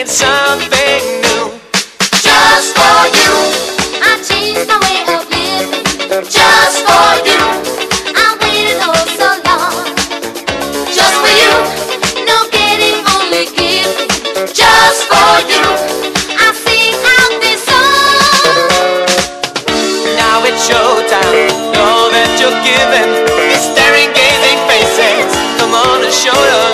something new. Just for you, I changed my way of living. Just for you, I waited oh so long. Just for you, no getting, only giving. Just for you, I sing out this song. Now it's showtime, know that you're giving. Staring, gazing faces, come on and show us.